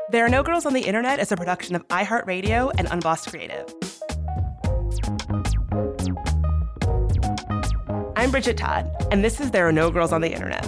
There Are No Girls on the Internet is a production of iHeartRadio and Unbossed Creative. I'm Bridget Todd, and this is There Are No Girls on the Internet.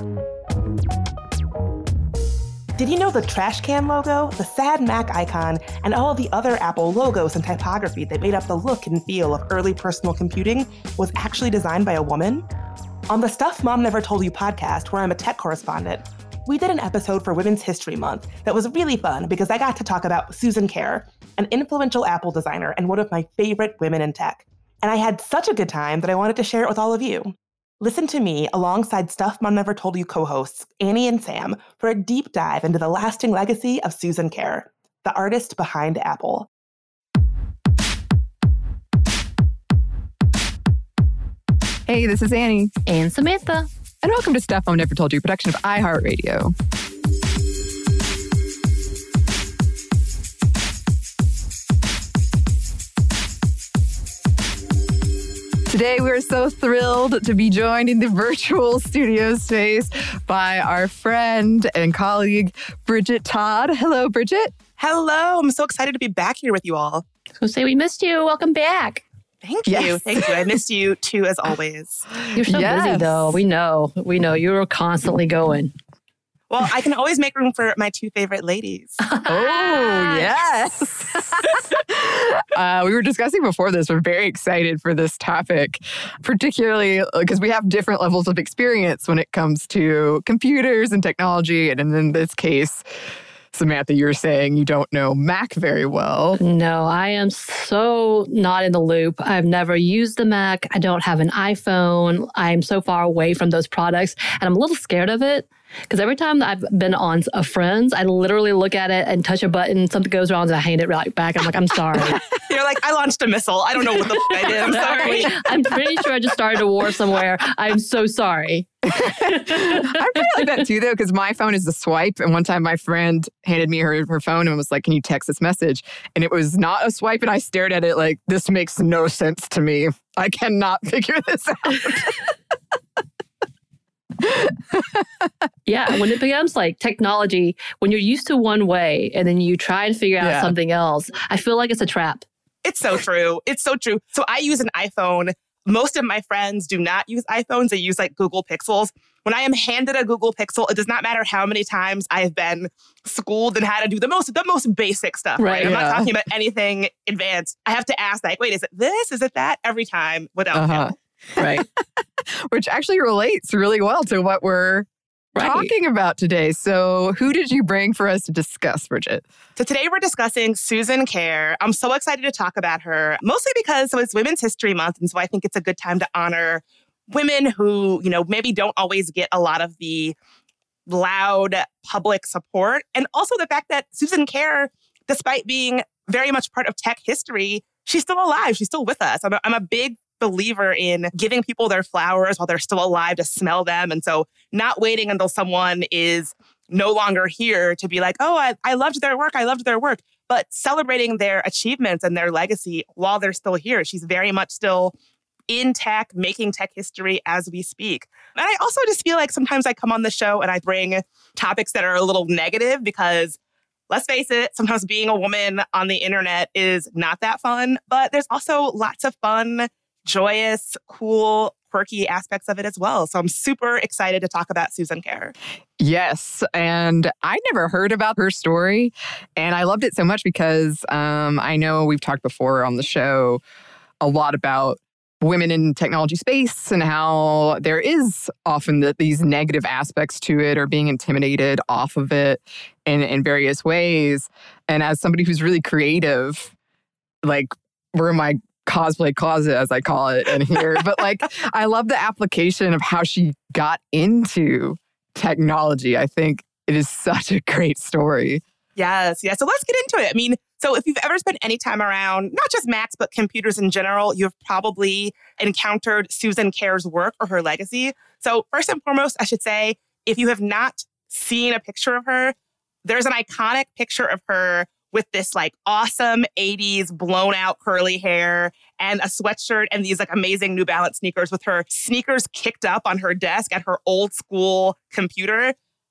Did you know the trash can logo, the sad Mac icon, and all the other Apple logos and typography that made up the look and feel of early personal computing was actually designed by a woman? On the Stuff Mom Never Told You podcast, where I'm a tech correspondent, we did an episode for Women's History Month that was really fun because I got to talk about Susan Kare, an influential Apple designer and one of my favorite women in tech. And I had such a good time that I wanted to share it with all of you. Listen to me alongside Stuff Mom Never Told You co-hosts Annie and Sam for a deep dive into the lasting legacy of Susan Kare, the artist behind Apple. Hey, this is Annie. And Samantha. And welcome to Stuff Mom Never Told You, production of iHeartRadio. Today, we're so thrilled to be joined in the virtual studio space by our friend and colleague, Bridget Todd. Hello, Bridget. Hello. I'm so excited to be back here with you all. I was going to say, we missed you. Welcome back. Thank you. Yes. Thank you. I missed you too, as always. You're so busy, though. We know. You're constantly going. Well, I can always make room for my two favorite ladies. Oh, yes. We were discussing before this. We're very excited for this topic, particularly because we have different levels of experience when it comes to computers and technology. And in this case, Samantha, you're saying you don't know Mac very well. No, I am so not in the loop. I've never used the Mac. I don't have an iPhone. I'm so far away from those products, and I'm a little scared of it. Because every time that I've been on a friend's, I literally look at it and touch a button, something goes wrong, and I hand it right back. I'm like, I'm sorry. You're like, I launched a missile. I don't know what the f*** I did. I'm sorry. I'm pretty sure I just started a war somewhere. I'm so sorry. I'm pretty like that too, though, because my phone is a swipe. And one time my friend handed me her phone and was like, can you text this message? And it was not a swipe. And I stared at it like, this makes no sense to me. I cannot figure this out. Yeah, when it becomes like technology, when you're used to one way and then you try and figure out something else, I feel like it's a trap. It's so true. It's so true. So I use an iPhone. Most of my friends do not use iPhones. They use like Google Pixels. When I am handed a Google Pixel, it does not matter how many times I've been schooled in how to do the most basic stuff, right? I'm not talking about anything advanced. I have to ask, like, wait, is it this? Is it that? Every time without fail. Right. Which actually relates really well to what we're talking about today. So who did you bring for us to discuss, Bridget? So today we're discussing Susan Kare. I'm so excited to talk about her, mostly because it's Women's History Month. And so I think it's a good time to honor women who, maybe don't always get a lot of the loud public support. And also the fact that Susan Kare, despite being very much part of tech history, she's still alive. She's still with us. I'm a big believer in giving people their flowers while they're still alive to smell them. And so not waiting until someone is no longer here to be like, oh, I loved their work. I loved their work. But celebrating their achievements and their legacy while they're still here. She's very much still in tech, making tech history as we speak. And I also just feel like sometimes I come on the show and I bring topics that are a little negative because let's face it, sometimes being a woman on the internet is not that fun. But there's also lots of fun, joyous, cool, quirky aspects of it as well. So I'm super excited to talk about Susan Kare. Yes. And I never heard about her story. And I loved it so much because I know we've talked before on the show a lot about women in technology space and how there is often these negative aspects to it or being intimidated off of it in various ways. And as somebody who's really creative, like we're in my cosplay closet, as I call it in here. But like, I love the application of how she got into technology. I think it is such a great story. Yes. So let's get into it. I mean, so if you've ever spent any time around, not just Macs, but computers in general, you've probably encountered Susan Kare's work or her legacy. So first and foremost, I should say, if you have not seen a picture of her, there's an iconic picture of her with this like awesome 80s blown out curly hair and a sweatshirt and these like amazing New Balance sneakers with her sneakers kicked up on her desk at her old school computer.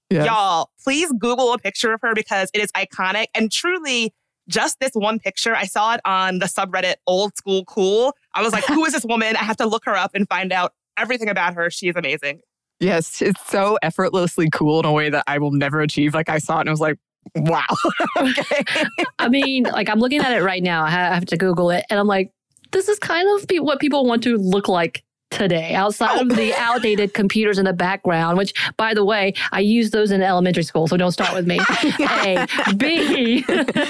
Yes. Y'all, please Google a picture of her because it is iconic. And truly, just this one picture, I saw it on the subreddit Old School Cool. I was like, who is this woman? I have to look her up and find out everything about her. She is amazing. Yes, it's so effortlessly cool in a way that I will never achieve. Like, I saw it and I was like, wow. Okay. I mean, like, I'm looking at it right now. I have to Google it. And I'm like, this is kind of what people want to look like today, outside of the outdated computers in the background, which, by the way, I used those in elementary school, so don't start with me. A. B.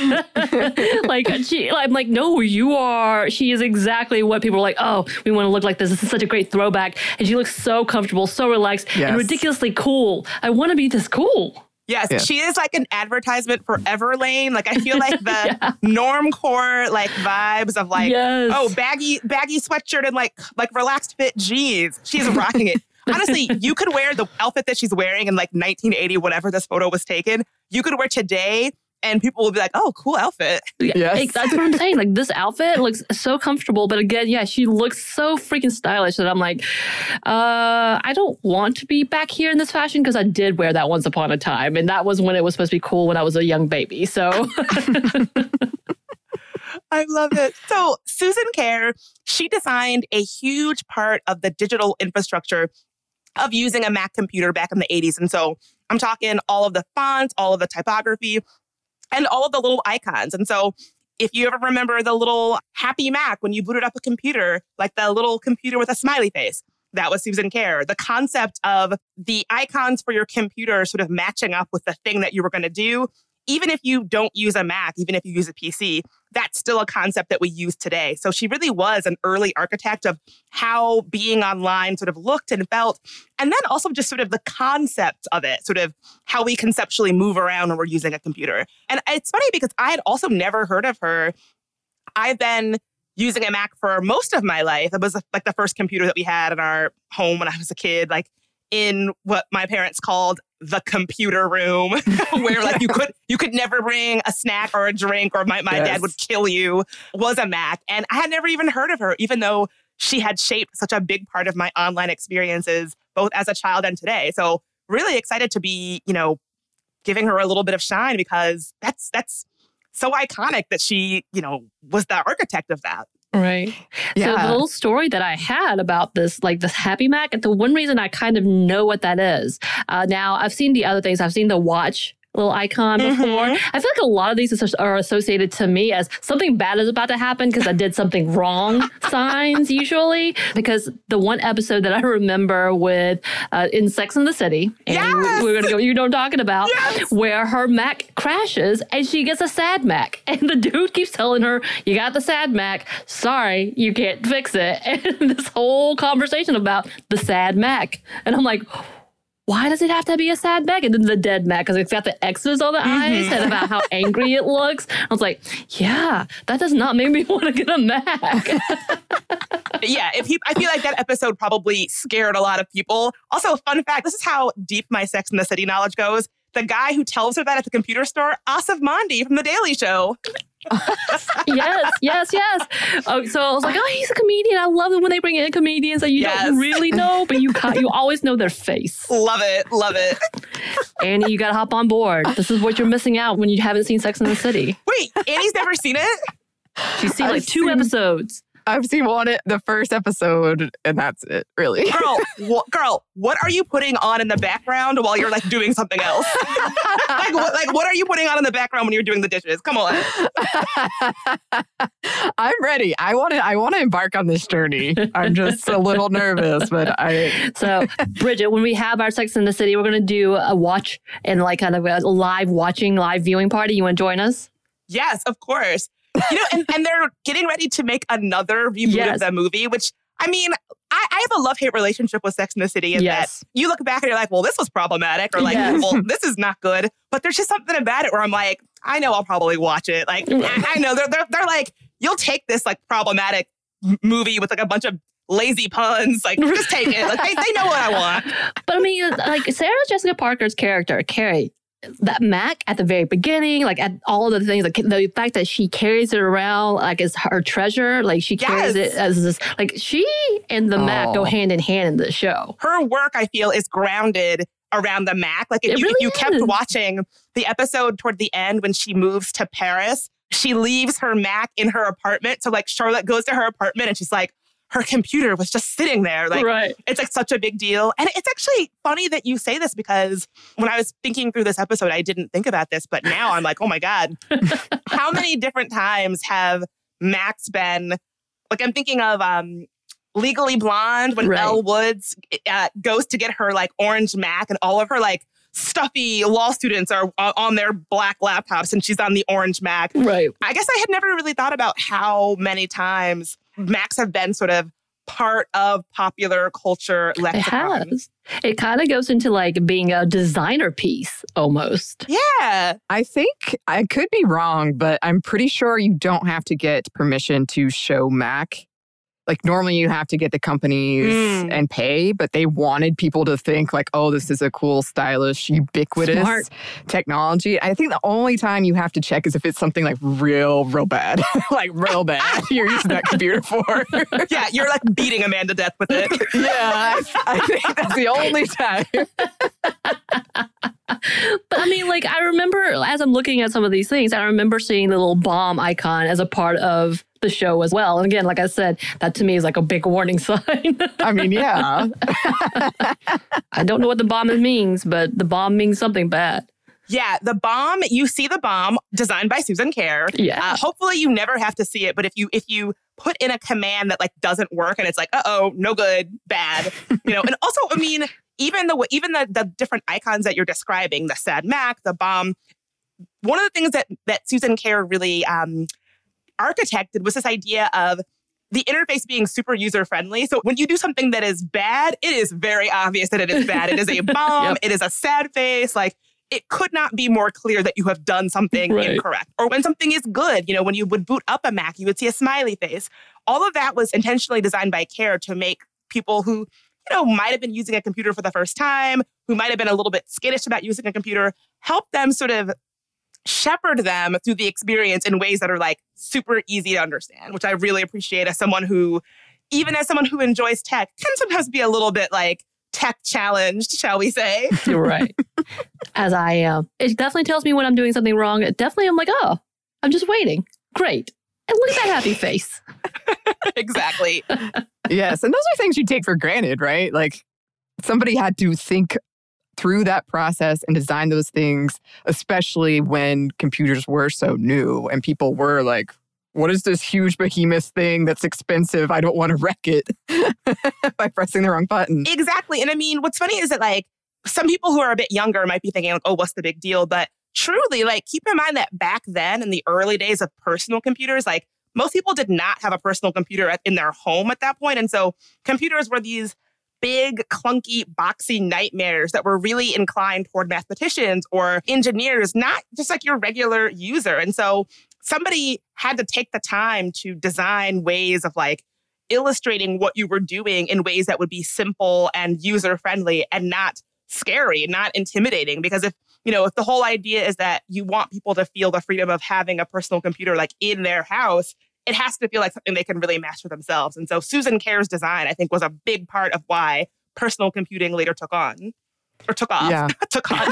I'm like, no, you are. She is exactly what people are like, oh, we want to look like this. This is such a great throwback. And she looks so comfortable, so relaxed, and ridiculously cool. I want to be this cool. Yes, she is like an advertisement for Everlane. Like, I feel like the normcore like vibes of like, baggy sweatshirt and like relaxed fit jeans. She's rocking it. Honestly, you could wear the outfit that she's wearing in like 1980, whenever this photo was taken. You could wear today and people will be like, oh, cool outfit. Yes. That's what I'm saying. Like, this outfit looks so comfortable. But again, she looks so freaking stylish that I'm like, I don't want to be back here in this fashion because I did wear that once upon a time. And that was when it was supposed to be cool when I was a young baby. So I love it. So Susan Kare, she designed a huge part of the digital infrastructure of using a Mac computer back in the 80s. And so I'm talking all of the fonts, all of the typography, and all of the little icons. And so if you ever remember the little Happy Mac when you booted up a computer, like the little computer with a smiley face, that was Susan Kare. The concept of the icons for your computer sort of matching up with the thing that you were going to do, even if you don't use a Mac, even if you use a PC, that's still a concept that we use today. So she really was an early architect of how being online sort of looked and felt. And then also just sort of the concept of it, sort of how we conceptually move around when we're using a computer. And it's funny because I had also never heard of her. I've been using a Mac for most of my life. It was like the first computer that we had in our home when I was a kid, like in what my parents called the computer room, where like you could never bring a snack or a drink or my dad would kill you, was a Mac. And I had never even heard of her, even though she had shaped such a big part of my online experiences, both as a child and today. So really excited to be, giving her a little bit of shine because that's so iconic that she, was the architect of that. Right. Yeah. So the little story that I had about this, like this Happy Mac, the one reason I kind of know what that is. Now, I've seen the other things. I've seen the watch little icon before. I feel like a lot of these are associated to me as something bad is about to happen because I did something wrong signs usually. Because the one episode that I remember with in Sex and the City, and we're going to go, you know what I'm talking about, where her Mac crashes and she gets a sad Mac. And the dude keeps telling her, you got the sad Mac. Sorry, you can't fix it. And this whole conversation about the sad Mac. And I'm like, why does it have to be a sad Mac? And then the dead Mac, because it's got the X's on the eyes and about how angry it looks. I was like, yeah, that does not make me want to get a Mac. I feel like that episode probably scared a lot of people. Also, fun fact, this is how deep my Sex and the City knowledge goes. The guy who tells her that at the computer store, Asif Mandi from The Daily Show. Yes. Oh, so I was like, oh, he's a comedian. I love it when they bring in comedians that you don't really know, but you always know their face. Love it. Annie, you got to hop on board. This is what you're missing out when you haven't seen Sex and the City. Wait, Annie's never seen it? She's seen like 2 episodes. I've seen the first episode, and that's it, really. Girl, what are you putting on in the background while you're like doing something else? what are you putting on in the background when you're doing the dishes? Come on. I'm ready. I want to embark on this journey. I'm just a little nervous, but So, Bridget, when we have our Sex and the City, we're going to do a watch and like kind of a live viewing party. You want to join us? Yes, of course. And they're getting ready to make another reboot of the movie, which, I mean, I have a love-hate relationship with Sex and the City in that you look back and you're like, well, this was problematic, or like, well, this is not good. But there's just something about it where I'm like, I know I'll probably watch it. Like, I know they're like, you'll take this like problematic movie with like a bunch of lazy puns, like just take it. Like they know what I want. But I mean, like Sarah Jessica Parker's character, Carrie, that Mac at the very beginning, like at all of the things, like the fact that she carries it around like as her treasure, like she carries it as this, like she and the Mac go hand in hand in the show. Her work, I feel, is grounded around the Mac. Like if you kept watching the episode toward the end when she moves to Paris, she leaves her Mac in her apartment. So like Charlotte goes to her apartment and she's like, her computer was just sitting there. Like, It's like such a big deal. And it's actually funny that you say this because when I was thinking through this episode, I didn't think about this, but now I'm like, oh my God, how many different times have Macs been, like I'm thinking of Legally Blonde when Elle Woods goes to get her like orange Mac and all of her like stuffy law students are on their black laptops and she's on the orange Mac. Right. I guess I had never really thought about how many times Macs have been sort of part of popular culture lexicon. It has. It kind of goes into like being a designer piece almost. Yeah. I think I could be wrong, but I'm pretty sure you don't have to get permission to show Mac. Like normally you have to get the companies and pay, but they wanted people to think like, oh, this is a cool, stylish, ubiquitous technology. I think the only time you have to check is if it's something like real bad, like real bad you're using that computer for. Yeah, you're like beating a man to death with it. Yeah, I think that's the only time. But I mean, like, I remember as I'm looking at some of these things, I remember seeing the little bomb icon as a part of the show as well. And again, like I said, that to me is like a big warning sign. I mean, yeah. I don't know what the bomb means, but the bomb means something bad. Yeah, the bomb, you see the bomb designed by Susan Kare. Yeah. Hopefully you never have to see it, but if you put in a command that like doesn't work and it's like, uh-oh, no good, bad, you know. And also, I mean, even the different icons that you're describing, the sad Mac, the bomb, one of the things that Susan Kare really architected was this idea of the interface being super user-friendly. So when you do something that is bad, it is very obvious that it is bad. It is a bomb. It is a sad face. Like, it could not be more clear that you have done something incorrect. Or when something is good, you know, when you would boot up a Mac, you would see a smiley face. All of that was intentionally designed by Kare to make people who, you know, might have been using a computer for the first time, who might have been a little bit skittish about using a computer, help them sort of shepherd them through the experience in ways that are like super easy to understand, which I really appreciate as someone who, even as someone who enjoys tech, can sometimes be a little bit like tech challenged, shall we say. You're right. As it definitely tells me when I'm doing something wrong. It definitely, I'm like, oh, I'm just waiting. Great. And look at that happy face. Exactly. Yes. And those are things you take for granted, right? Like somebody had to think through that process and design those things, especially when computers were so new and people were like, what is this huge behemoth thing that's expensive? I don't want to wreck it by pressing the wrong button. Exactly. And I mean, what's funny is that like some people who are a bit younger might be thinking like, oh, what's the big deal? But truly, like, keep in mind that back then in the early days of personal computers, like most people did not have a personal computer in their home at that point. And so computers were these big, clunky, boxy nightmares that were really inclined toward mathematicians or engineers, not just like your regular user. And so somebody had to take the time to design ways of like illustrating what you were doing in ways that would be simple and user-friendly and not scary, not intimidating. Because if the whole idea is that you want people to feel the freedom of having a personal computer like in their house, it has to feel like something they can really master themselves. And so Susan Kare's design, I think, was a big part of why personal computing later took on. Or took off. Yeah. Took on.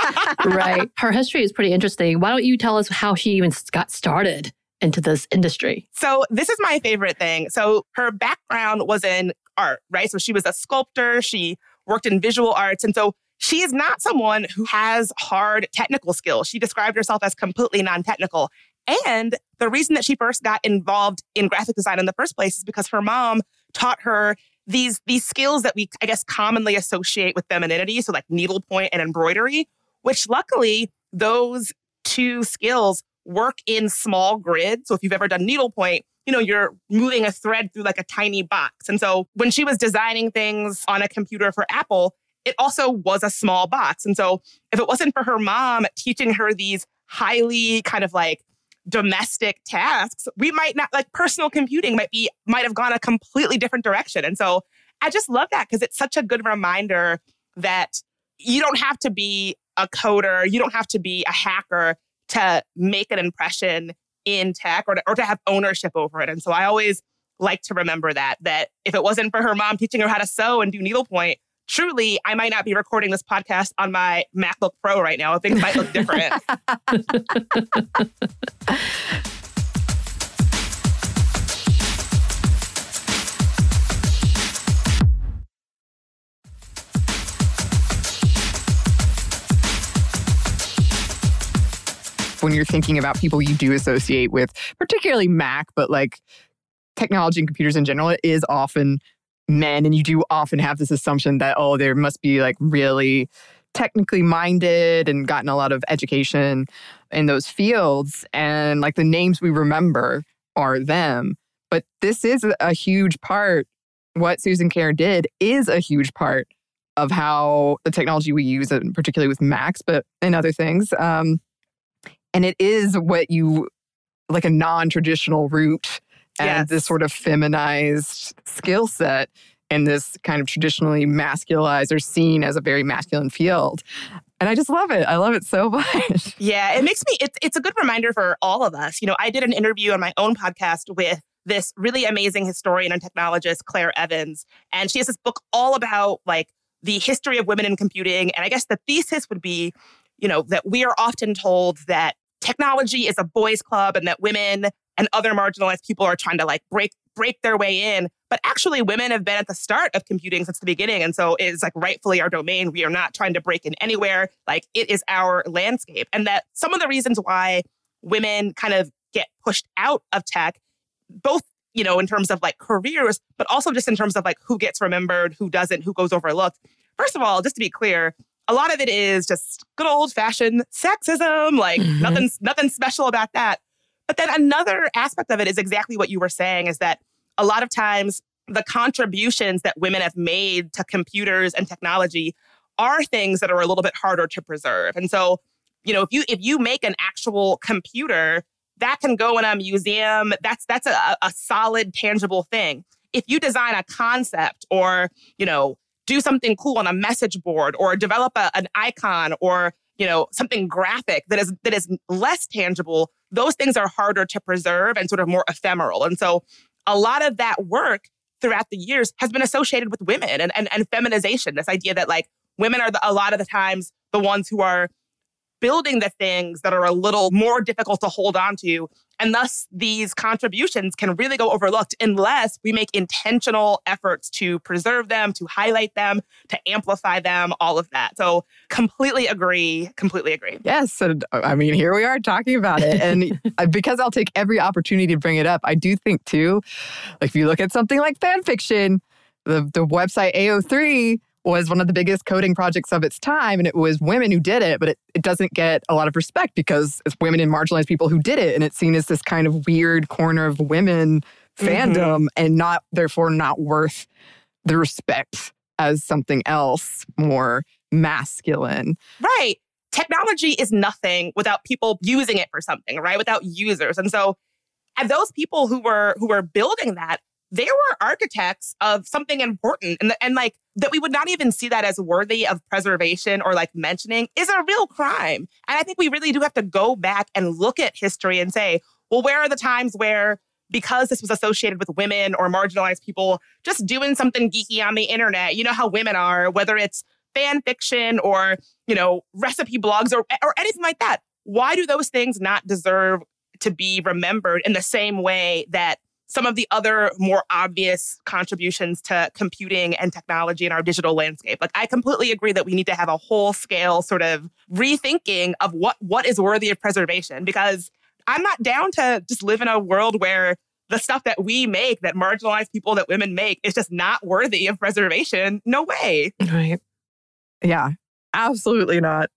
Right. Her history is pretty interesting. Why don't you tell us how she even got started into this industry? So this is my favorite thing. So her background was in art, right? So she was a sculptor. She worked in visual arts. And so she is not someone who has hard technical skills. She described herself as completely non-technical. And the reason that she first got involved in graphic design in the first place is because her mom taught her these skills that we, I guess, commonly associate with femininity. So like needlepoint and embroidery, which luckily those two skills work in small grids. So if you've ever done needlepoint, you're moving a thread through like a tiny box. And so when she was designing things on a computer for Apple, it also was a small box. And so if it wasn't for her mom teaching her these highly kind of like domestic tasks, we might not, like, personal computing might have gone a completely different direction. And so I just love that because it's such a good reminder that you don't have to be a coder, you don't have to be a hacker to make an impression in tech or to have ownership over it. And so I always like to remember that if it wasn't for her mom teaching her how to sew and do needlepoint, truly, I might not be recording this podcast on my MacBook Pro right now. Things might look different. When you're thinking about people you do associate with, particularly Mac, but like technology and computers in general, it is often men. And you do often have this assumption that, oh, there must be like really technically minded and gotten a lot of education in those fields. And like the names we remember are them. But this is a huge part. What Susan Kare did is a huge part of how the technology we use, and particularly with Macs, but in other things. And it is what you, like a non-traditional route and this sort of feminized skill set and this kind of traditionally masculized or seen as a very masculine field. And I just love it. I love it so much. Yeah, it makes me, it's a good reminder for all of us. You know, I did an interview on my own podcast with this really amazing historian and technologist, Claire Evans. And she has this book all about like the history of women in computing. And I guess the thesis would be, you know, that we are often told that technology is a boys' club and that women and other marginalized people are trying to like break their way in. But actually, women have been at the start of computing since the beginning. And so it's like rightfully our domain. We are not trying to break in anywhere. Like it is our landscape. And that some of the reasons why women kind of get pushed out of tech, both, you know, in terms of like careers, but also just in terms of like who gets remembered, who doesn't, who goes overlooked. First of all, just to be clear, a lot of it is just good old-fashioned sexism, like nothing special about that. But then another aspect of it is exactly what you were saying, is that a lot of times the contributions that women have made to computers and technology are things that are a little bit harder to preserve. And so, you know, if you make an actual computer, that can go in a museum. That's a solid, tangible thing. If you design a concept or, you know, do something cool on a message board or develop an icon or, you know, something graphic that is less tangible, those things are harder to preserve and sort of more ephemeral. And so a lot of that work throughout the years has been associated with women and feminization, this idea that like women are a lot of the times the ones who are building the things that are a little more difficult to hold on to. And thus, these contributions can really go overlooked unless we make intentional efforts to preserve them, to highlight them, to amplify them, all of that. So completely agree. Yes. And I mean, here we are talking about it. And because I'll take every opportunity to bring it up, I do think too, like if you look at something like fan fiction, the website AO3 was one of the biggest coding projects of its time. And it was women who did it, but it doesn't get a lot of respect because it's women and marginalized people who did it. And it's seen as this kind of weird corner of women fandom and therefore not worth the respect as something else more masculine. Right. Technology is nothing without people using it for something, right? Without users. And so and those people who were building that, they were architects of something important. And like that we would not even see that as worthy of preservation or like mentioning is a real crime. And I think we really do have to go back and look at history and say, well, where are the times where, because this was associated with women or marginalized people just doing something geeky on the internet, you know how women are, whether it's fan fiction or, you know, recipe blogs or anything like that. Why do those things not deserve to be remembered in the same way that some of the other more obvious contributions to computing and technology in our digital landscape? Like, I completely agree that we need to have a whole scale sort of rethinking of what is worthy of preservation, because I'm not down to just live in a world where the stuff that we make, that marginalized people, that women make, is just not worthy of preservation. No way. Right. Yeah. Absolutely not.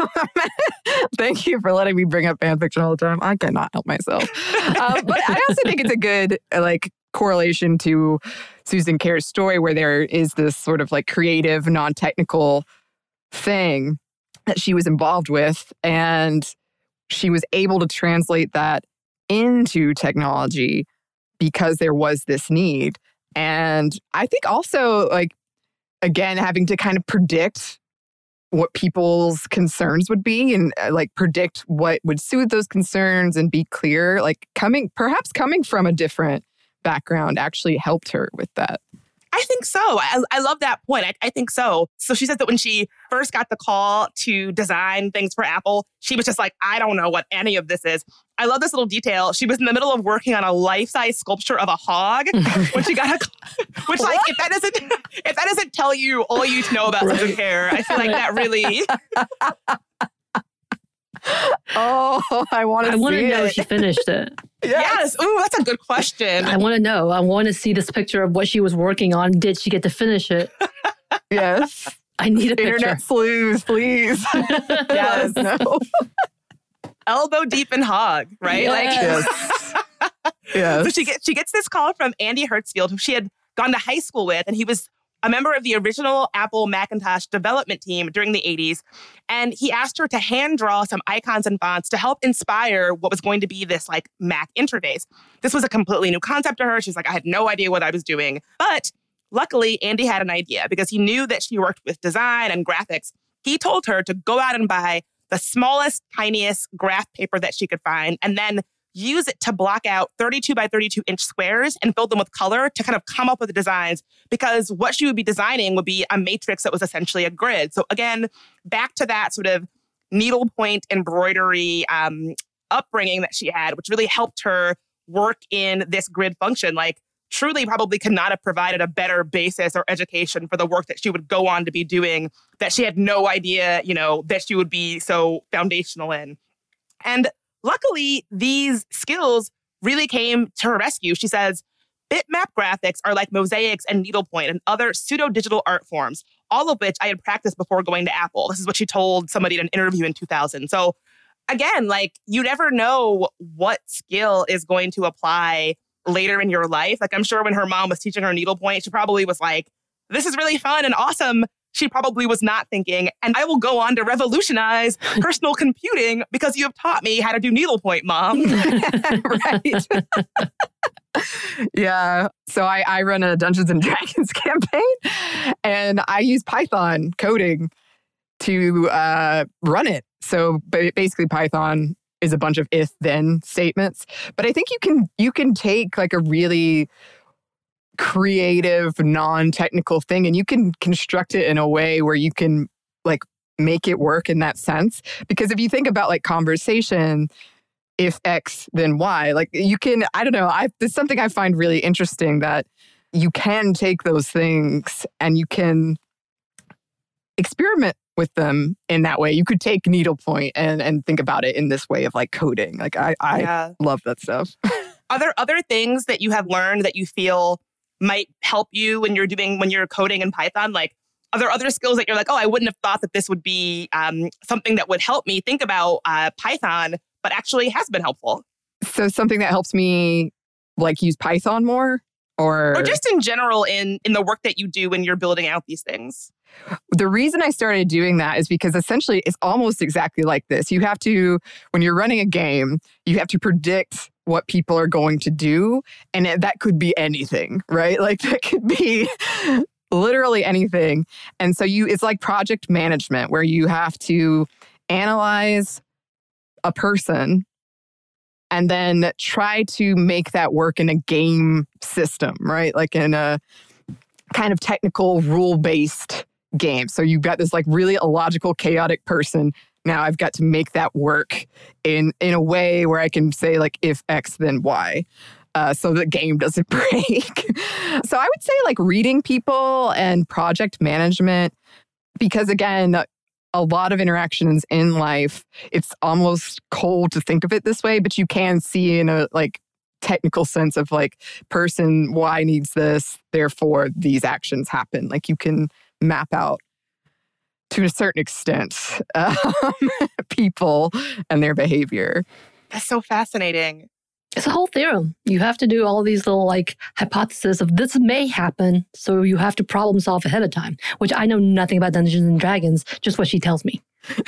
Thank you for letting me bring up fan fiction all the time. I cannot help myself. But I also think it's a good correlation to Susan Kare's story, where there is this sort of like creative, non-technical thing that she was involved with. And she was able to translate that into technology because there was this need. And I think also, like, again, having to kind of predict what people's concerns would be and like predict what would soothe those concerns and be clear, like coming from a different background actually helped her with that. I think so. I love that point. I think so. So she says that when she first got the call to design things for Apple, she was just like, I don't know what any of this is. I love this little detail. She was in the middle of working on a life-size sculpture of a hog when she got a call. Which, like, if that doesn't tell you all you need to know about Susan Kare, I feel like that really. Oh, I want to know if she finished it. Yes. Ooh, that's a good question. I want to know. I want to see this picture of what she was working on. Did she get to finish it? Yes. I need a picture. Internet sleuths, please. Yes. No. Elbow deep in hog, right? Yes. Like, yes. So she gets this call from Andy Hertzfield, who she had gone to high school with, and he was a member of the original Apple Macintosh development team during the 80s. And he asked her to hand draw some icons and fonts to help inspire what was going to be this like Mac interface. This was a completely new concept to her. She's like, I had no idea what I was doing. But luckily, Andy had an idea because he knew that she worked with design and graphics. He told her to go out and buy the smallest, tiniest graph paper that she could find, and then use it to block out 32 by 32 inch squares and fill them with color to kind of come up with the designs, because what she would be designing would be a matrix that was essentially a grid. So again, back to that sort of needlepoint embroidery upbringing that she had, which really helped her work in this grid function. Like, truly probably could not have provided a better basis or education for the work that she would go on to be doing that she had no idea, that she would be so foundational in. And luckily, these skills really came to her rescue. She says, bitmap graphics are like mosaics and needlepoint and other pseudo-digital art forms, all of which I had practiced before going to Apple. This is what she told somebody in an interview in 2000. So again, like, you never know what skill is going to apply later in your life. Like, I'm sure when her mom was teaching her needlepoint, she probably was like, this is really fun and awesome. She probably was not thinking, and I will go on to revolutionize personal computing because you have taught me how to do needlepoint, Mom. Right. Yeah. So I run a Dungeons and Dragons campaign, and I use Python coding to run it. So basically, Python is a bunch of if-then statements. But I think you can take like a really creative, non-technical thing, and you can construct it in a way where you can like make it work in that sense. Because if you think about like conversation, if X, then Y, like you can, I don't know, there's something I find really interesting that you can take those things and you can experiment with them in that way. You could take needlepoint and think about it in this way of like coding. Like I love that stuff. Are there other things that you have learned that you feel might help you when you're coding in Python? Like, are there other skills that you're like, oh, I wouldn't have thought that this would be something that would help me think about Python, but actually has been helpful? So something that helps me like use Python more? Or just in general in the work that you do when you're building out these things? The reason I started doing that is because essentially it's almost exactly like this. You have to, when you're running a game, you have to predict what people are going to do. And that could be anything, right? Like that could be literally anything. And so it's like project management where you have to analyze a person and then try to make that work in a game system, right? Like in a kind of technical rule-based game. So you've got this like really illogical, chaotic person. Now I've got to make that work in a way where I can say like, if X, then Y. So the game doesn't break. So I would say like reading people and project management, because again, a lot of interactions in life, it's almost cold to think of it this way, but you can see in a like technical sense of like person Y needs this, therefore these actions happen. Like you can map out to a certain extent people and their behavior. That's so fascinating. It's a whole theorem. You have to do all these little like hypotheses of this may happen. So you have to problem solve ahead of time, which I know nothing about Dungeons and Dragons, just what she tells me.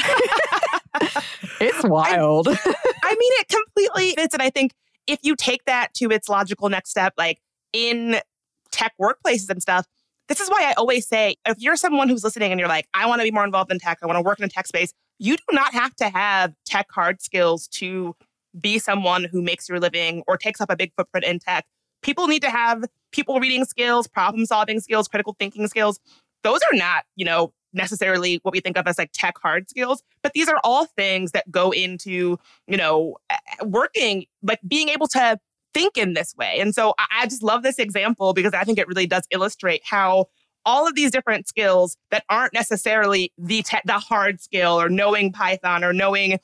It's wild. I mean, it completely fits. And I think if you take that to its logical next step, like in tech workplaces and stuff, this is why I always say, if you're someone who's listening and you're like, I want to be more involved in tech, I want to work in a tech space, you do not have to have tech hard skills to be someone who makes your living or takes up a big footprint in tech. People need to have people reading skills, problem solving skills, critical thinking skills, those are not, necessarily what we think of as like tech hard skills, but these are all things that go into, working, like being able to think in this way. And so I just love this example because I think it really does illustrate how all of these different skills that aren't necessarily the hard skill or knowing Python or knowing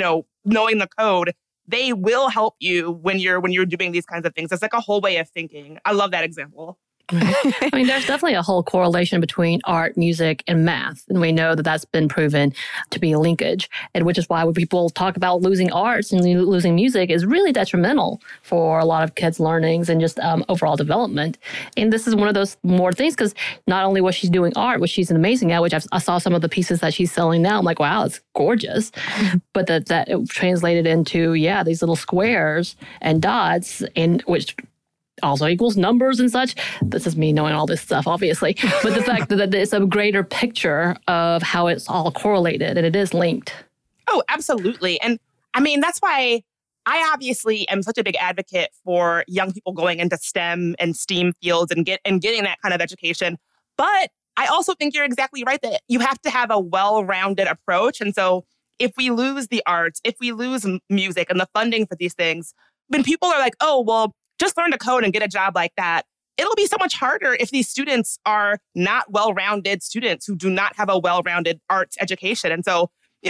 the code, they will help you when you're doing these kinds of things. It's like a whole way of thinking. I love that example. I mean, there's definitely a whole correlation between art, music, and math. And we know that that's been proven to be a linkage. And which is why when people talk about losing arts and losing music is really detrimental for a lot of kids' learnings and just overall development. And this is one of those more things because not only was she doing art, which she's amazing at, which I saw some of the pieces that she's selling now. I'm like, wow, it's gorgeous. But that it translated into, these little squares and dots, and which also equals numbers and such. This is me knowing all this stuff, obviously. But the fact that it's a greater picture of how it's all correlated and it is linked. Oh, absolutely. And I mean, that's why I obviously am such a big advocate for young people going into STEM and STEAM fields and getting that kind of education. But I also think you're exactly right that you have to have a well-rounded approach. And so if we lose the arts, if we lose music and the funding for these things, when people are like, oh, well, just learn to code and get a job like that, it'll be so much harder if these students are not well-rounded students who do not have a well-rounded arts education. And so,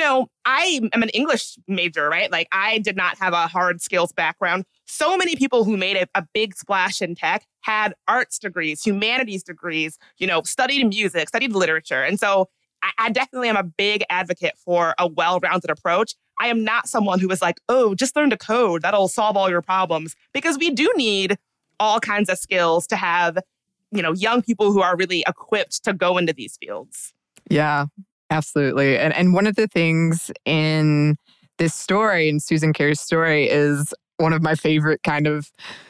I am an English major, right? Like I did not have a hard skills background. So many people who made a big splash in tech had arts degrees, humanities degrees, studied music, studied literature. And so I definitely am a big advocate for a well-rounded approach. I am not someone who is like, oh, just learn to code. That'll solve all your problems. Because we do need all kinds of skills to have, young people who are really equipped to go into these fields. Yeah, absolutely. And one of the things in this story, in Susan Khair's story, is one of my favorite kind of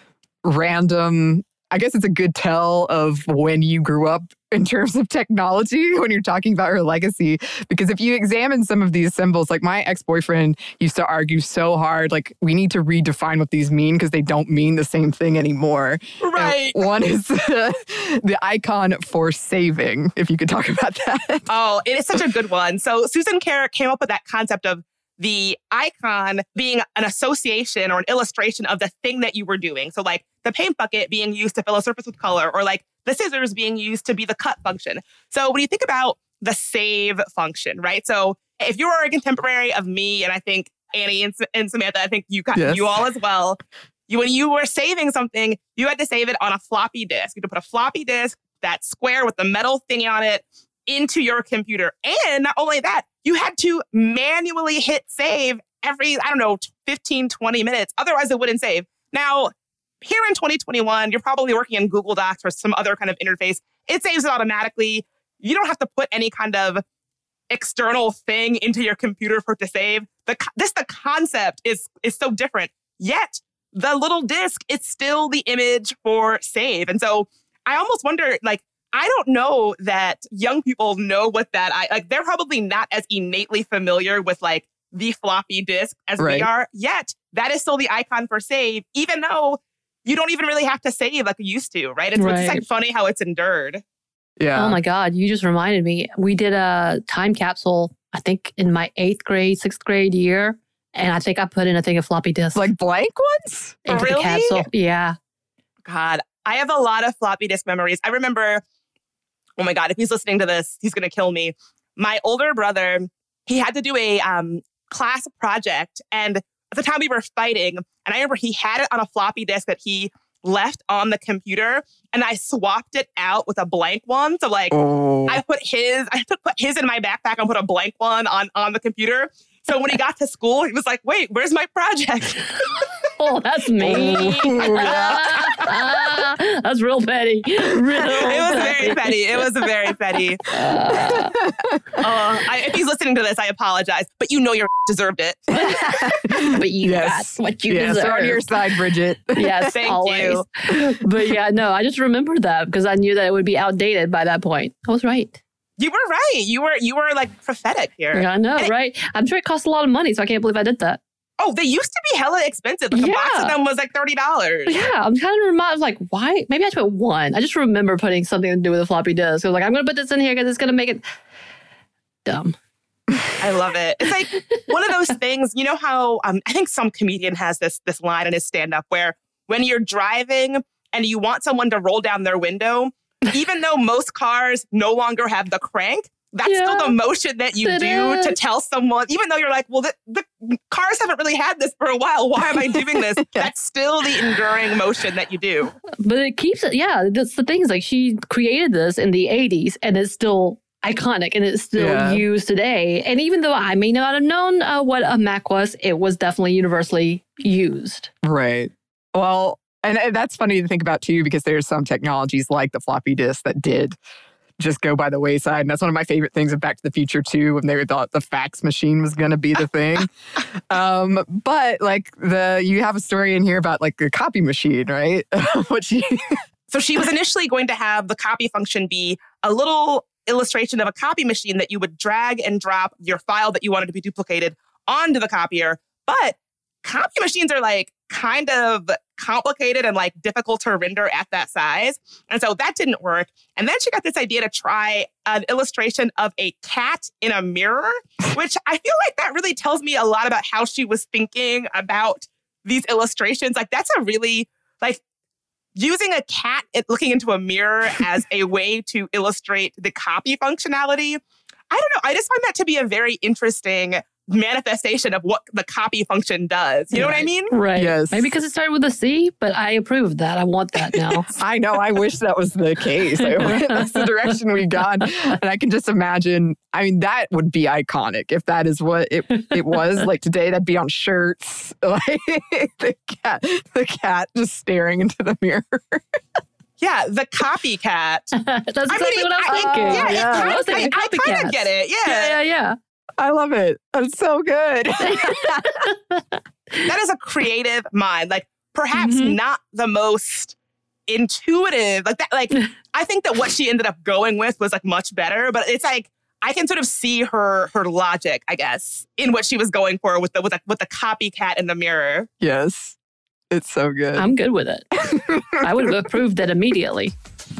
random, I guess it's a good tell of when you grew up in terms of technology when you're talking about her legacy. Because if you examine some of these symbols, like my ex-boyfriend used to argue so hard, like we need to redefine what these mean because they don't mean the same thing anymore. Right. And one is the icon for saving, if you could talk about that. Oh, it is such a good one. So Susan Khair came up with that concept of the icon being an association or an illustration of the thing that you were doing. So like the paint bucket being used to fill a surface with color, or like the scissors being used to be the cut function. So when you think about the save function, right? So if you were a contemporary of me, and I think Annie and Samantha, I think you all as well, when you were saving something, you had to save it on a floppy disk. You had to put a floppy disk, that square with the metal thingy on it, into your computer. And not only that, you had to manually hit save every, 15, 20 minutes. Otherwise, it wouldn't save. Now, here in 2021, you're probably working in Google Docs or some other kind of interface. It saves it automatically. You don't have to put any kind of external thing into your computer for it to save. The concept is so different. Yet, the little disk, it's still the image for save. And so I almost wonder, I don't know that young people know what they're probably not as innately familiar with the floppy disk as we are. Yet that is still the icon for save, even though you don't even really have to save like you used to, right? It's just funny how it's endured. Yeah. Oh my God, you just reminded me. We did a time capsule, I think in my 6th grade year. And I think I put in a floppy disk. Like blank ones? Into the capsule. Yeah. God, I have a lot of floppy disk memories. I remember, oh my God, if he's listening to this, he's going to kill me. My older brother, he had to do a class project. And at the time we were fighting, and I remember he had it on a floppy disk that he left on the computer, and I swapped it out with a blank one. So I put his in my backpack and put a blank one on the computer. So when he got to school, he was like, wait, where's my project? Oh, that's me. That's real petty. It was very petty. If he's listening to this, I apologize. But you deserved it. But you got what you deserve. We're on your side, Bridget. Yes, thank always. you. But yeah, no, I just remembered that because I knew that it would be outdated by that point. I was right. You were right. You were prophetic here. Yeah, I know, right? I'm sure it cost a lot of money, so I can't believe I did that. Oh, they used to be hella expensive. Like a box of them was like $30. Yeah, I'm kind of reminded, like, why? Maybe I just put one. I just remember putting something to do with a floppy disk. I was like, I'm going to put this in here because it's going to make it dumb. I love it. It's like one of those things, you know how I think some comedian has this line in his stand-up where when you're driving and you want someone to roll down their window, even though most cars no longer have the crank, that's still the motion that you do to tell someone, even though you're like, well, the cars haven't really had this for a while. Why am I doing this? That's still the enduring motion that you do. But it keeps it. Yeah, that's the thing is like she created this in the 80s and it's still iconic and it's still used today. And even though I may not have known what a Mac was, it was definitely universally used. Right. Well, and that's funny to think about too, because there's some technologies like the floppy disk that did just go by the wayside. And that's one of my favorite things of Back to the Future too, when they thought the fax machine was going to be the thing. But like you have a story in here about like the copy machine, right? So she was initially going to have the copy function be a little illustration of a copy machine that you would drag and drop your file that you wanted to be duplicated onto the copier. But copy machines are like kind of complicated and like difficult to render at that size. And so that didn't work. And then she got this idea to try an illustration of a cat in a mirror, which I feel like that really tells me a lot about how she was thinking about these illustrations. Like that's a really like using a cat looking into a mirror as a way to illustrate the copy functionality. I don't know. I just find that to be a very interesting manifestation of what the copy function does. You know what I mean? Right. Yes. Maybe because it started with a C, but I approve of that. I want that now. I know. I wish that was the case. That's the direction we've gone. And I can just imagine, I mean, that would be iconic if that is what it was. Like today, that'd be on shirts. Like the cat just staring into the mirror. Yeah, the copycat. That's exactly what I was thinking. I kind of get it. Yeah. I love it. That's so good. That is a creative mind. Like perhaps not the most intuitive. Like that. Like I think that what she ended up going with was like much better. But it's like I can sort of see her logic, I guess, in what she was going for with the copycat in the mirror. Yes, it's so good. I'm good with it. I would have approved it immediately.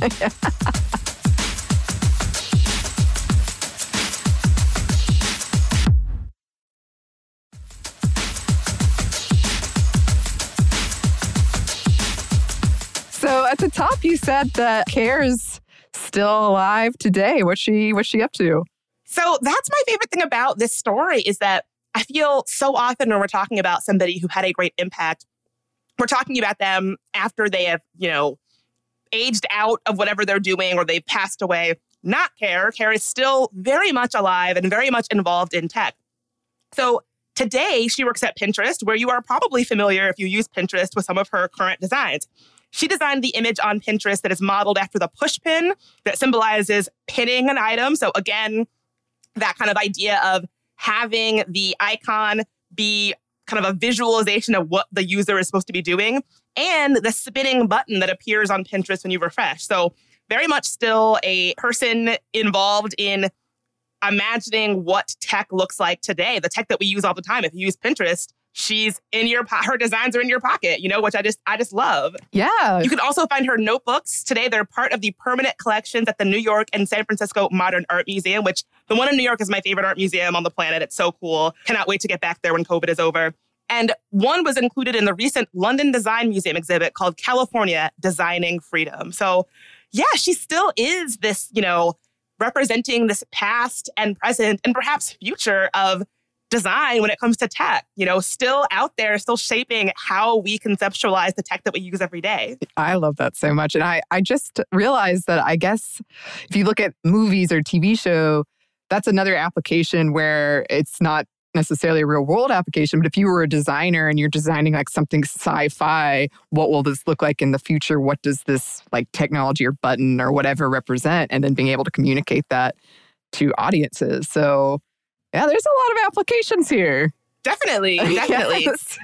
So at the top, you said that Care is still alive today. What's she up to? So that's my favorite thing about this story is that I feel so often when we're talking about somebody who had a great impact, we're talking about them after they have, aged out of whatever they're doing or they've passed away. Not Care. Care is still very much alive and very much involved in tech. So today, she works at Pinterest, where you are probably familiar if you use Pinterest with some of her current designs. She designed the image on Pinterest that is modeled after the push pin that symbolizes pinning an item. So again, that kind of idea of having the icon be kind of a visualization of what the user is supposed to be doing, and the spinning button that appears on Pinterest when you refresh. So very much still a person involved in imagining what tech looks like today, the tech that we use all the time. If you use Pinterest, she's in her designs are in your pocket, which I just love. Yeah. You can also find her notebooks. Today, they're part of the permanent collections at the New York and San Francisco Modern Art Museum, which the one in New York is my favorite art museum on the planet. It's so cool. Cannot wait to get back there when COVID is over. And one was included in the recent London Design Museum exhibit called California Designing Freedom. So yeah, she still is this, representing this past and present and perhaps future of design when it comes to tech, still out there, still shaping how we conceptualize the tech that we use every day. I love that so much. And I just realized that I guess if you look at movies or TV show, that's another application where it's not necessarily a real world application. But if you were a designer and you're designing like something sci-fi, what will this look like in the future? What does this like technology or button or whatever represent? And then being able to communicate that to audiences. So yeah, there's a lot of applications here. Definitely. Yes.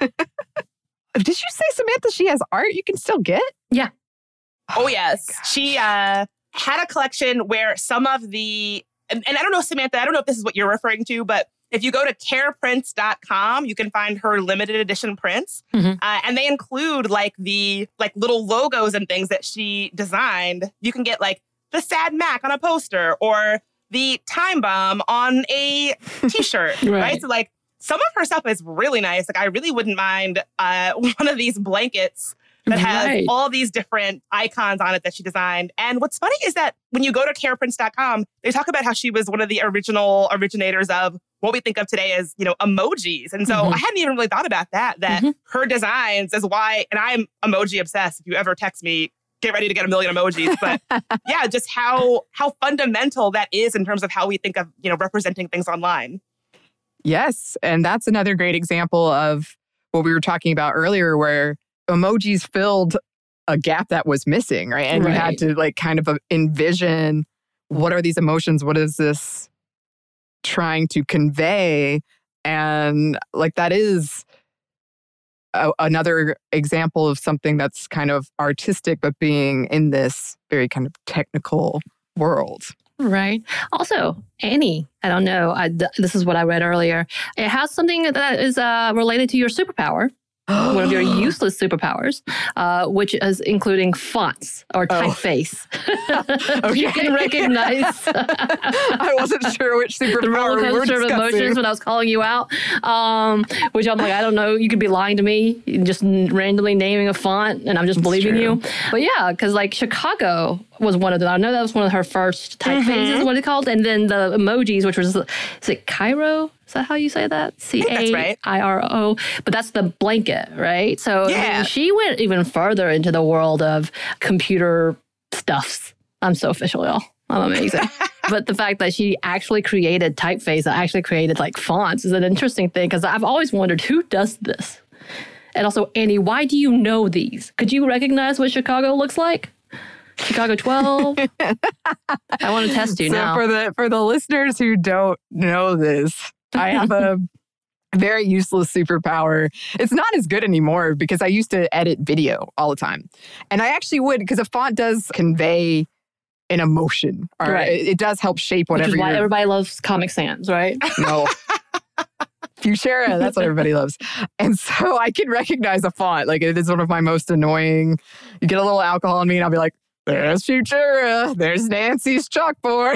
Did you say, Samantha, she has art you can still get? Yeah. Oh, yes. She had a collection where some of the, and I don't know, Samantha, I don't know if this is what you're referring to, but if you go to careprints.com, you can find her limited edition prints. And they include like the little logos and things that she designed. You can get like the Sad Mac on a poster or the Time Bomb on a t-shirt, right? So like some of her stuff is really nice. Like I really wouldn't mind one of these blankets that has all these different icons on it that she designed. And what's funny is that when you go to careprints.com, they talk about how she was one of the originators of what we think of today as, emojis. And so I hadn't even really thought about that her designs is why, and I'm emoji obsessed. If you ever text me, get ready to get a million emojis. But yeah, just how fundamental that is in terms of how we think of, representing things online. Yes. And that's another great example of what we were talking about earlier, where emojis filled a gap that was missing, right? And we had to like kind of envision what are these emotions? What is this trying to convey? And like that is another example of something that's kind of artistic, but being in this very kind of technical world. Right. Also, Annie, I don't know. This is what I read earlier. It has something that is related to your superpower. One of your useless superpowers, which is including fonts or typeface. You can recognize. I wasn't sure which superpower the roller coaster of emotions when I was calling you out. Which I'm like, I don't know. You could be lying to me, just randomly naming a font, and I'm just believing you. But yeah, because like Chicago was one of them. I know that was one of her first typefaces, is what it's called. And then the emojis, which was, is it Cairo? Is that how you say that? C-A-I-R-O. But that's the blanket, right? So I mean, she went even further into the world of computer stuffs. I'm so official, y'all. I'm amazing. But the fact that she actually created typeface, actually created like fonts is an interesting thing because I've always wondered who does this? And also, Annie, why do you know these? Could you recognize what Chicago looks like? Chicago 12. I want to test you now. For the listeners who don't know this, I have a very useless superpower. It's not as good anymore because I used to edit video all the time. And I actually would, because a font does convey an emotion. Or it does help shape whatever. Which is why everybody loves Comic Sans, right? No. Futura, that's what everybody loves. And so I can recognize a font. Like it is one of my most annoying. You get a little alcohol on me and I'll be like, there's Futura. There's Nancy's chalkboard.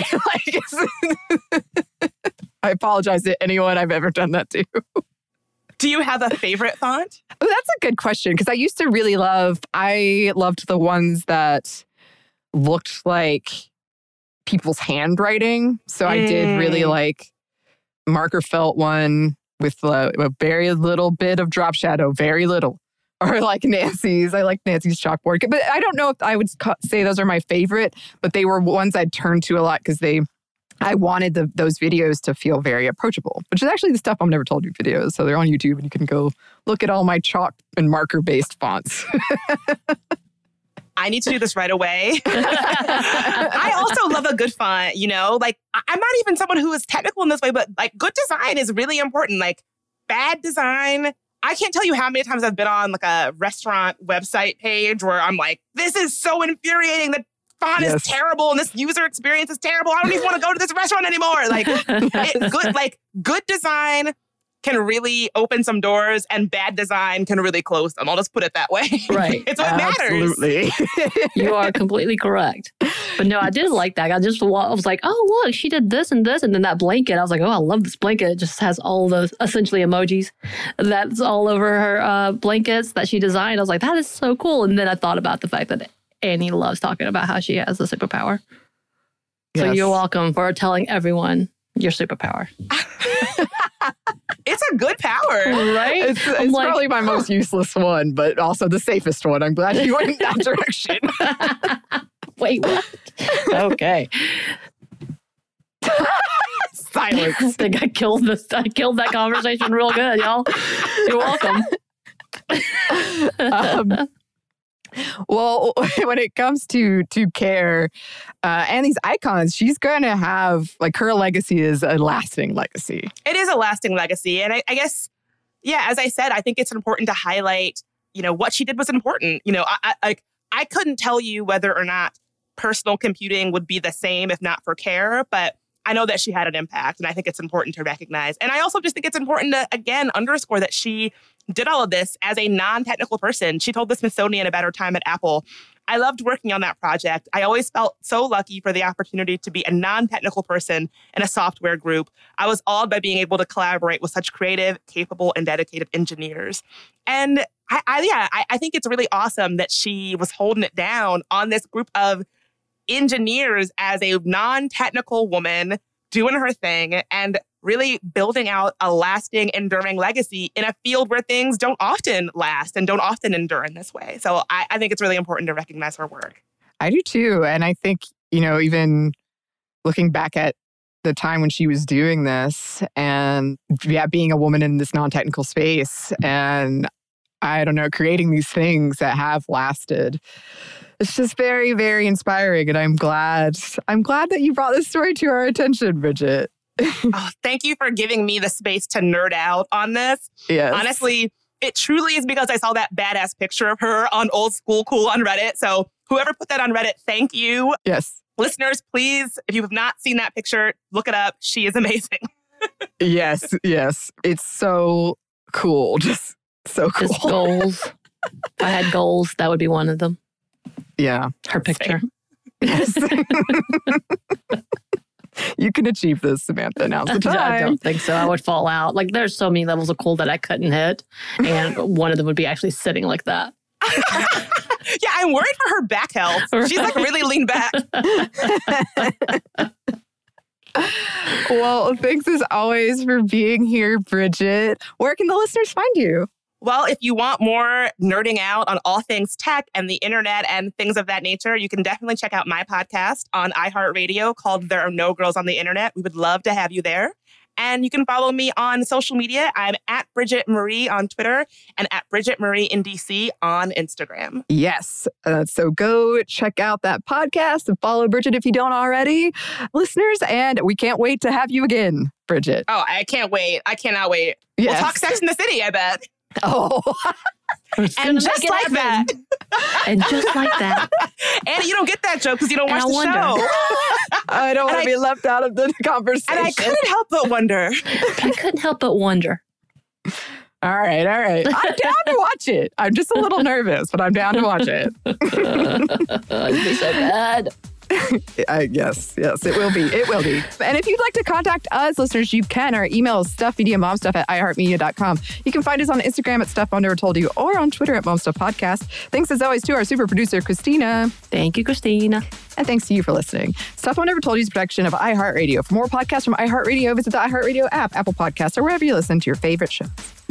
I apologize to anyone I've ever done that to. Do you have a favorite font? Oh, that's a good question because I used to really I loved the ones that looked like people's handwriting. So I did really like marker felt one with a very little bit of drop shadow, very little. Or like Nancy's. I like Nancy's chalkboard. But I don't know if I would say those are my favorite, but they were ones I'd turn to a lot because I wanted those videos to feel very approachable, which is actually the stuff I've never told you videos. So they're on YouTube and you can go look at all my chalk and marker-based fonts. I need to do this right away. I also love a good font, like I'm not even someone who is technical in this way, but like good design is really important. Like bad design, I can't tell you how many times I've been on like a restaurant website page where I'm like, this is so infuriating. The font is terrible and this user experience is terrible. I don't even want to go to this restaurant anymore. Like good design can really open some doors and bad design can really close them. I'll just put it that way. Right. It's what matters. Absolutely. You are completely correct. But no, I did like that. I was like, oh, look, she did this and this. And then that blanket, I was like, oh, I love this blanket. It just has all those essentially emojis that's all over her blankets that she designed. I was like, that is so cool. And then I thought about the fact that Annie loves talking about how she has the superpower. So you're welcome for telling everyone your superpower. It's a good power. Right? It's probably my most useless one, but also the safest one. I'm glad you went in that direction. Wait, what? Okay. Silence. I think I killed that conversation real good, y'all. You're welcome. Well, when it comes to Care and these icons, she's going to have, like, her legacy is a lasting legacy. It is a lasting legacy. And I guess, as I said, I think it's important to highlight, what she did was important. I couldn't tell you whether or not personal computing would be the same if not for Care, but I know that she had an impact, and I think it's important to recognize. And I also just think it's important to, again, underscore that she did all of this as a non-technical person. She told the Smithsonian about her time at Apple. I loved working on that project. I always felt so lucky for the opportunity to be a non-technical person in a software group. I was awed by being able to collaborate with such creative, capable, and dedicated engineers. And I think it's really awesome that she was holding it down on this group of engineers as a non-technical woman doing her thing and really building out a lasting, enduring legacy in a field where things don't often last and don't often endure in this way. So I think it's really important to recognize her work. I do too. And I think, even looking back at the time when she was doing this and being a woman in this non-technical space and I don't know, creating these things that have lasted. It's just very, very inspiring. And I'm glad that you brought this story to our attention, Bridget. Oh, thank you for giving me the space to nerd out on this. Yes. Honestly, it truly is because I saw that badass picture of her on Old School Cool on Reddit. So whoever put that on Reddit, thank you. Yes. Listeners, please, if you have not seen that picture, look it up. She is amazing. Yes. It's so cool. Just so cool. Just goals. If I had goals, that would be one of them. Yeah. Her picture. Yes. You can achieve this, Samantha. Now's the time. I don't think so. I would fall out. Like, there's so many levels of cool that I couldn't hit. And one of them would be actually sitting like that. Yeah, I'm worried for her back health. She's like really leaned back. Well, thanks as always for being here, Bridget. Where can the listeners find you? Well, if you want more nerding out on all things tech and the internet and things of that nature, you can definitely check out my podcast on iHeartRadio called There Are No Girls on the Internet. We would love to have you there. And you can follow me on social media. I'm at Bridget Marie on Twitter and at Bridget Marie in DC on Instagram. Yes. So go check out that podcast and follow Bridget if you don't already, listeners. And we can't wait to have you again, Bridget. Oh, I can't wait. I cannot wait. Yes. We'll talk Sex in the City, I bet. Oh. And just like that. And just like that. Annie, you don't get that joke because you don't watch the show. I don't want to be left out of the conversation. And I couldn't help but wonder. I couldn't help but wonder. All right. I'm down to watch it. I'm just a little nervous, but I'm down to watch it. It'd be so bad. Yes, it will be. It will be. And if you'd like to contact us, listeners, you can. Our email is stuffmediamomstuff@iheartmedia.com. You can find us on Instagram at Stuff Mom Never Told You or on Twitter at MomStuffPodcast. Thanks as always to our super producer, Christina. Thank you, Christina. And thanks to you for listening. Stuff Mom Never Told You is a production of iHeartRadio. For more podcasts from iHeartRadio, visit the iHeartRadio app, Apple Podcasts, or wherever you listen to your favorite shows.